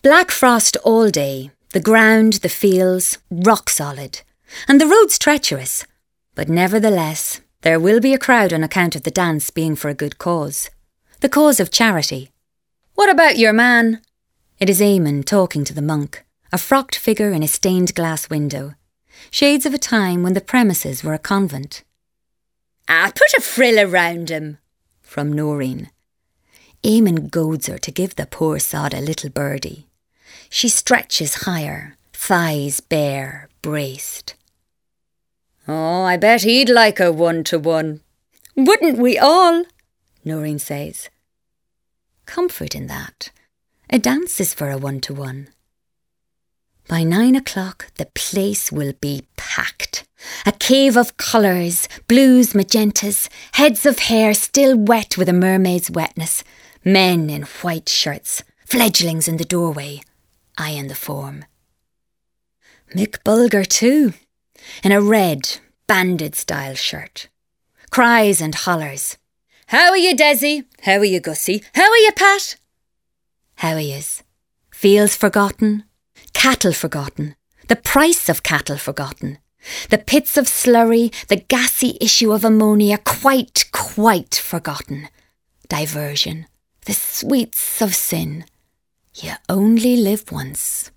Black frost all day, the ground, the fields, rock solid. And the road's treacherous. But nevertheless, there will be a crowd on account of the dance being for a good cause. The cause of charity. What about your man? It is Eamon talking to the monk, a frocked figure in a stained glass window. Shades of a time when the premises were a convent. Put a frill around him, from Noreen. Eamon goads her to give the poor sod a little birdie. She stretches higher, thighs bare, braced. Oh, I bet he'd like a 1-to-1. Wouldn't we all? Noreen says. Comfort in that. A dance is for a 1-to-1. By 9 o'clock, the place will be packed. A cave of colours, blues, magentas, heads of hair still wet with a mermaid's wetness, men in white shirts, fledglings in the doorway, I in the form. Mick Bulger too, in a red, banded-style shirt. Cries and hollers. How are you, Desi? How are you, Gussie? How are you, Pat? How he is. Fields forgotten, cattle forgotten, the price of cattle forgotten, the pits of slurry, the gassy issue of ammonia quite forgotten. Diversion, the sweets of sin. You only live once.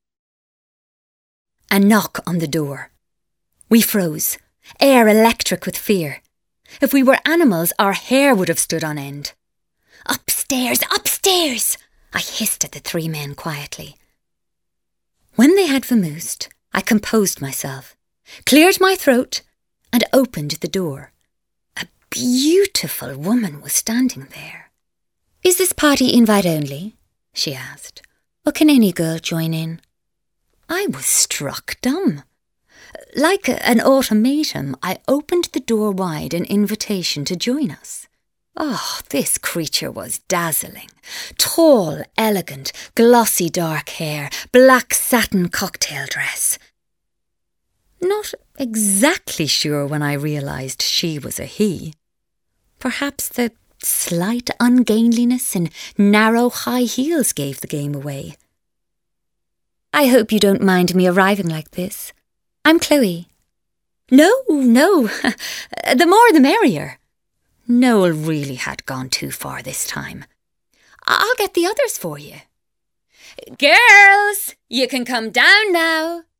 A knock on the door. We froze, air electric with fear. If we were animals, our hair would have stood on end. Upstairs, upstairs! I hissed at the three men quietly. When they had vamoosed, I composed myself, cleared my throat, and opened the door. A beautiful woman was standing there. Is this party invite only? She asked. Or can any girl join in? I was struck dumb. Like an automaton, I opened the door wide in invitation to join us. Oh, this creature was dazzling. Tall, elegant, glossy dark hair, black satin cocktail dress. Not exactly sure when I realised she was a he. Perhaps the slight ungainliness in narrow high heels gave the game away. I hope you don't mind me arriving like this. I'm Chloe. No, the more the merrier. Noel really had gone too far this time. I'll get the others for you. Girls, you can come down now.